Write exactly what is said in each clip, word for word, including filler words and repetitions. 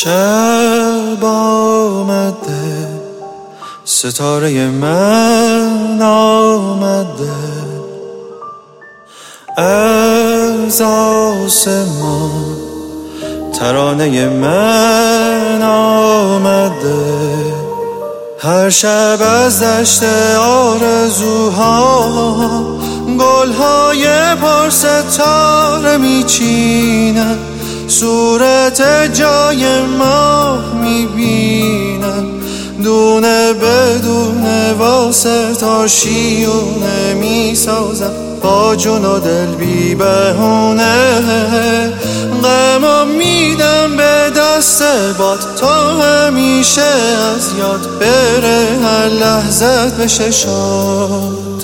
شب آمده، ستاره من آمده، از آسمان ترانه من آمده. هر شب از دشت آرزوها گلهای پرستاره میچینن، صورت جای ماه میبینن، دونه بدونه واسه شیونه میسازن، با جون و دل بی بهونه. غمم میدم به دست باد تا همیشه از یاد بره، هر لحظت بشه شاد.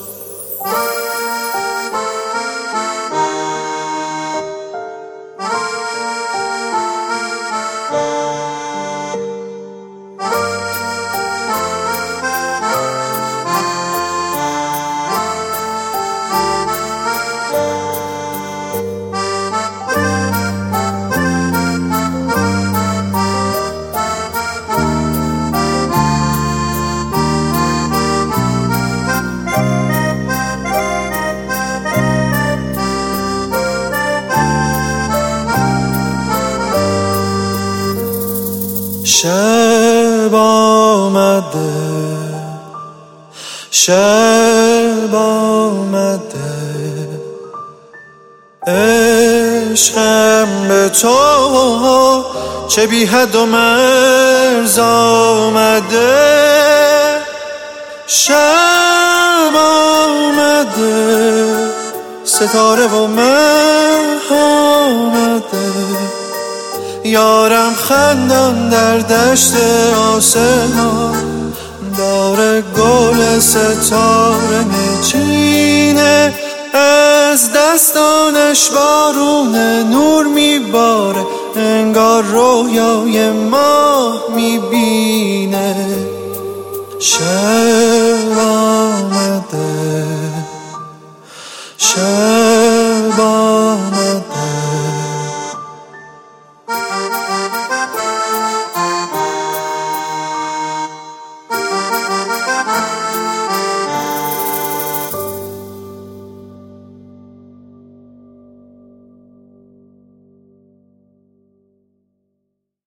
شب آمده، شب آمده، عشقم به تو چه بی حد و مرز آمده. شب آمده، ستاره و مه آمده، یارم خندان در دشت آسمان، داره گل ستاره میچینه، از دستانش بارون نور میباره، انگار رویای ماه میبینه. شب آمده، شب